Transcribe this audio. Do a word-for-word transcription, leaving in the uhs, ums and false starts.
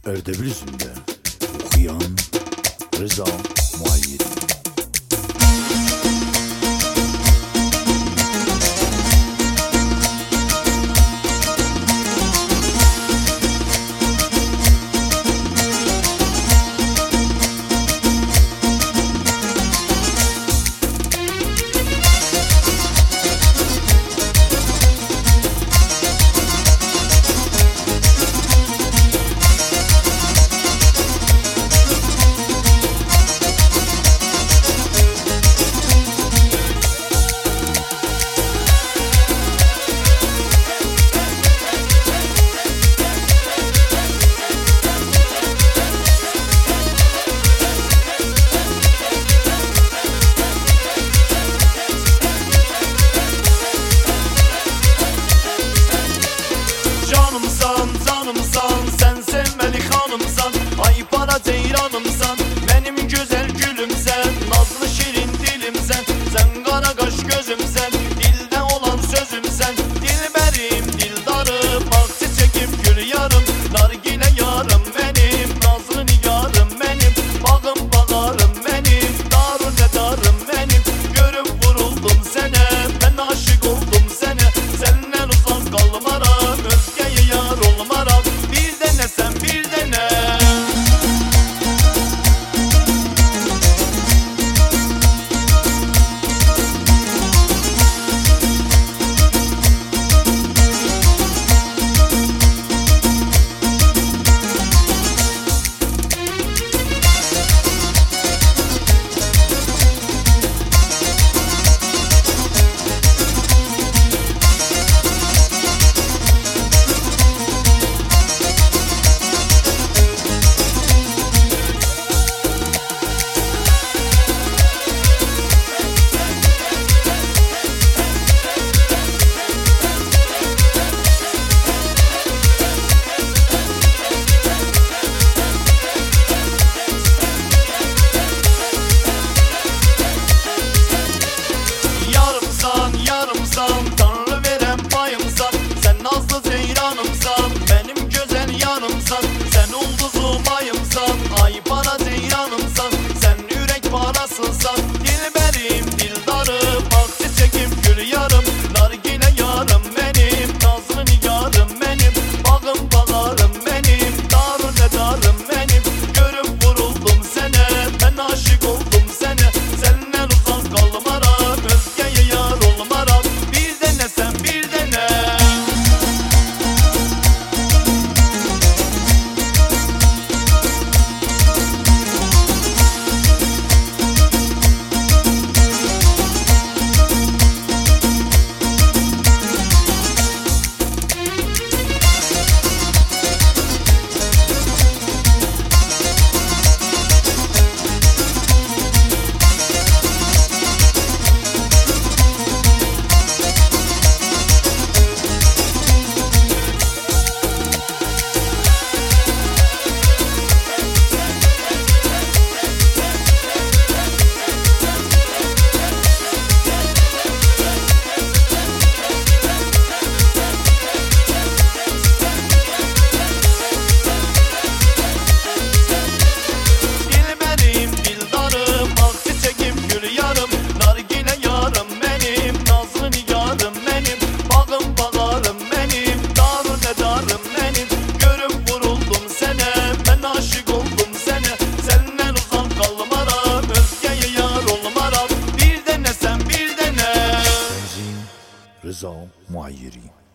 Erdebil'izinde okuyan Rıza Muayyeri. Canımsan, canımsan, sen sevmeli hanımsan. Ay para ceyranımsan, benim güzel gülümsen. Nazlı şirin dilimsen, sen kara kaş gözümsen. Dilde olan sözümsen, dilberim, dildarım. Ak çiçekim, gül yarım, nargile yarım benim. Nazlı nigarım benim, bağım bağarım benim. Darun ne darım benim, görüp vuruldum sene. Ben aşık oldum sene, senden uzak kalmaram. Özgeye yar olmaram, bir dene sen bir dene. Yarımsan, yarımsan, Tanrı veren payımsan. Sen nazlı ceyranımsan, benim güzel yanımsan. Sen ulduzum ayımsan, ay para ceyranımsan. Sen yürek parasınsan, dilberim, dildarım. Ak çiçekim, gül yarım, nargile yarım benim. Nazlı nigarım benim, bağım bağarım benim. Darun ne darım benim, görüp vuruldum sene. Ben aşık oldum sene, senden uzak kalmaram. Özgeye yar olmaram, bir dene sen bir dene. Dilberim, dildarım, ak çiçekim, gül yarım, nargile yarım benim. Nazlı nigarım benim, bağım bağarım benim. Darun ne darım benim, görüp vuruldum sene. Ben aşık oldum sene, senden uzak kalmaram. Özgeye yar olmaram, bir dene sen bir dene. Rıza Muayyeri.